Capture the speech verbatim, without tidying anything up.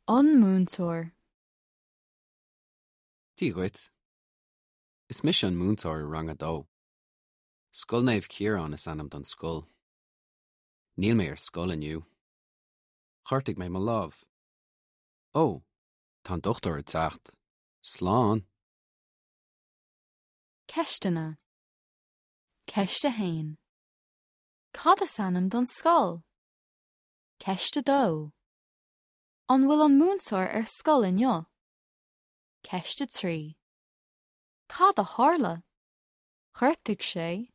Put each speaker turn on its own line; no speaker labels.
An múntóir.
Tí ghuit. Is mis an múntóir rang a dó. Scoil naomh Ciarán is anam don scoil. Níl mé ar scoil aniu. Chuirteigh mé mo lámh. Ó, tá dochtúir ar teacht. Slán.
Ceistena. Ceiste hain. Cad is anam don scoil. Ceiste dó. An bhfuil an múntóir ar scoil inniu. Ceiste trí. Cad a tharla. Chuirteigh sé